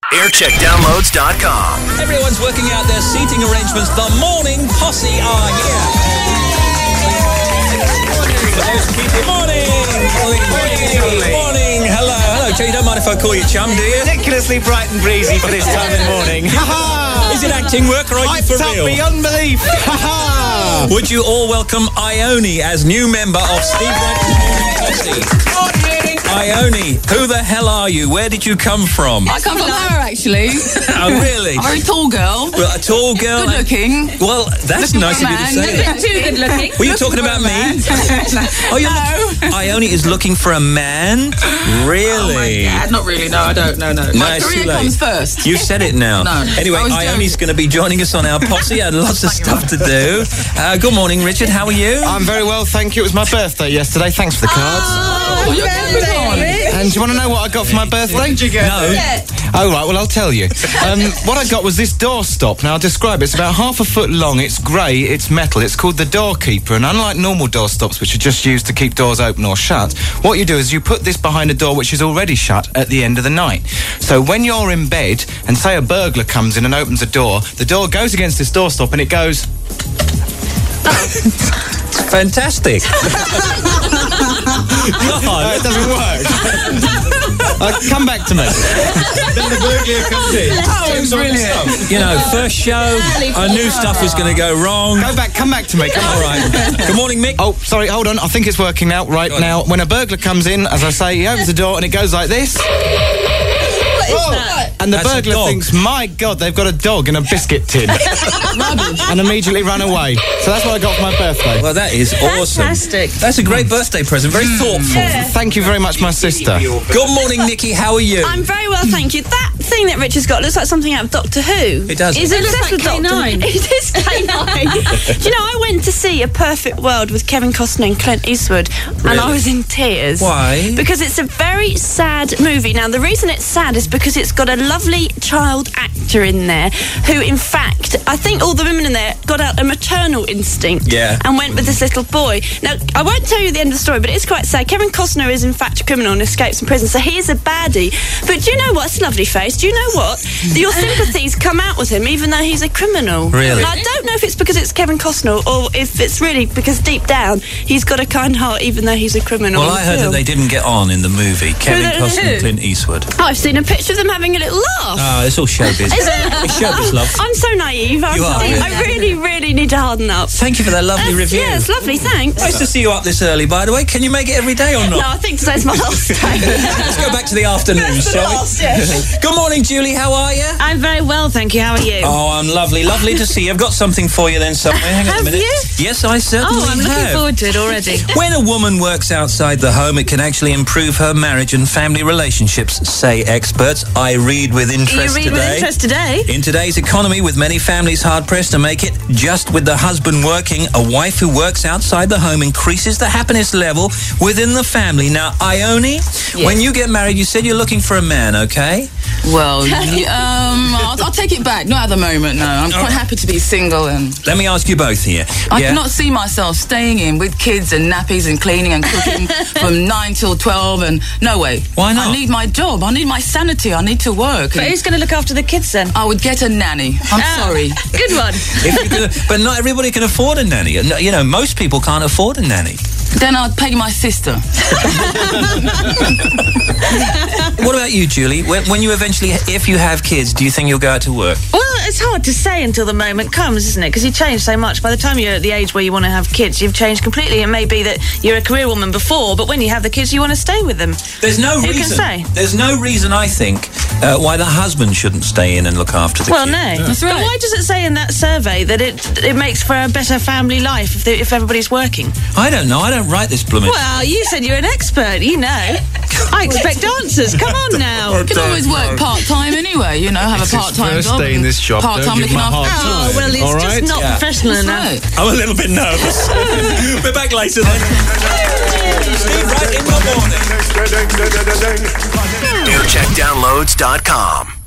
Aircheckdownloads.com. Everyone's working out their seating arrangements. The morning posse are here. Morning. Hello. Joe, you don't mind if I call you chum, do you? Ridiculously bright and breezy for this time in the morning. Ha-ha! Is it acting work or are you for real? Beyond belief. Ha-ha! Would you all welcome Ione as new member of Steve Redden's Morning Posse? Ione, who the hell are you? Where did you come from? I come from her, actually. Oh, really? I'm a very tall girl. Well, a tall girl. Good looking. Well, that's Looking nice for of a you to man. say that. Too good looking. Were you talking about me? Oh, you're Ione is looking for a man? Really? Oh, not really. No, I don't. No. My it's career too late. comes first. You said it now. No. Anyway, I was Ione's going to be joining us on our posse. I had lots of stuff to do. Good morning, Richard. How are you? I'm very well, thank you. It was my birthday yesterday. Thanks for the cards. Oh, you're And do you want to know what I got for my birthday? What did you get? No. Oh, right, well, I'll tell you. What I got was this doorstop. Now, I'll describe it. It's about 1/2 foot long. It's grey. It's metal. It's called the Doorkeeper. And unlike normal doorstops, which are just used to keep doors open or shut, what you do is you put this behind a door which is already shut at the end of the night. So when you're in bed and, say, a burglar comes in and opens a door, the door goes against this doorstop and it goes... Fantastic. No, it doesn't work. Come back to me. Then the burglar comes in. Oh, it's brilliant. You know, first show, I knew stuff was going to go wrong. Come back to me. Come on. All right. Good morning, Mick. Oh, sorry, hold on. I think it's working now. Right now, when a burglar comes in, as I say, he opens the door and it goes like this. And the That's a burglar dog. thinks, my God, they've got a dog in a biscuit tin. And immediately run away. So that's what I got for my birthday. Well, that is awesome. Fantastic. That's a great birthday present. Very thoughtful. Thank you very much, my sister. Good morning, Nikki. How are you? I'm very well, thank you. That thing that Richard's got looks like something out of Doctor Who. It does. He's obsessed with Doctor Who. It is K9. Do you know, I went to see A Perfect World with Kevin Costner and Clint Eastwood, and I was in tears. Why? Because it's a very sad movie. Now, the reason it's sad is because it's got a lovely child actor in there who, in fact, I think all the women in there got out a maternal instinct and went with this little boy. Now, I won't tell you the end of the story, but it's quite sad. Kevin Costner is, in fact, a criminal and escapes from prison, so he is a baddie. But do you know what? It's a lovely face. Do you know what? Your sympathies come out with him, even though he's a criminal. Really? And I don't know if it's because it's Kevin Costner or if it's really because deep down he's got a kind heart, even though he's a criminal. Well, I heard that they didn't get on in the movie. Kevin Costner and Clint Eastwood. I've seen a picture of them having a little laugh. Oh, it's all showbiz. Is it? It's showbiz, love. I'm so naive. You are, really. I really, really need to harden up. Thank you for that lovely review. Yeah, it's lovely, thanks. Nice to see you up this early, by the way. Can you make it every day or not? No, I think today's my last day. Let's go back to the afternoon, shall we? Good morning, Julie. How are you? I'm very well, thank you. How are you? Oh, I'm lovely. Lovely to see you. I've got something for you then somewhere. Hang on a minute. you? Yes, I certainly I'm looking have. forward to it already. When a woman works outside the home, it can actually improve her marriage and family relationships, say experts. I read with interest You read with interest today? In today's economy, with many families hard-pressed to make it just with the husband working, a wife who works outside the home increases the happiness level within the family. Now, Ione, when you get married, you said you're looking for a man, okay? Well, I'll take it back. Not at the moment, no. I'm quite happy to be single and... Let me ask you both here. I cannot see myself staying in with kids and nappies and cleaning and cooking from 9 till 12 and... No way. Why not? I need my job. I need my sanity. I need to work. But who's going to look after the kids then? I would get a nanny. I'm sorry. Good one. But not everybody can afford a nanny. You know, most people can't afford a nanny. Then I'd pay my sister. What about you, Julie? When you eventually, if you have kids, do you think you'll go out to work? Well, it's hard to say until the moment comes, isn't it? Because you change so much. By the time you're at the age where you want to have kids, you've changed completely. It may be that you're a career woman before, but when you have the kids, you want to stay with them. There's no Who reason. can say? There's no reason, I think, why the husband shouldn't stay in and look after the Well, kids. no. That's right. But why does it say in that survey that it makes for a better family life if everybody's working? I don't know. I don't write this blooming. Well, you said you're an expert. You know. I expect answers. Come on now. You can always work part-time anyway, you know, have a part-time first job. day in this job, Part-time don't give looking him a after... hard Oh, well, it's All just right? not professional That's enough. right. I'm a little bit nervous. We're back later then. Steve right in the morning. Aircheckdownloads.com.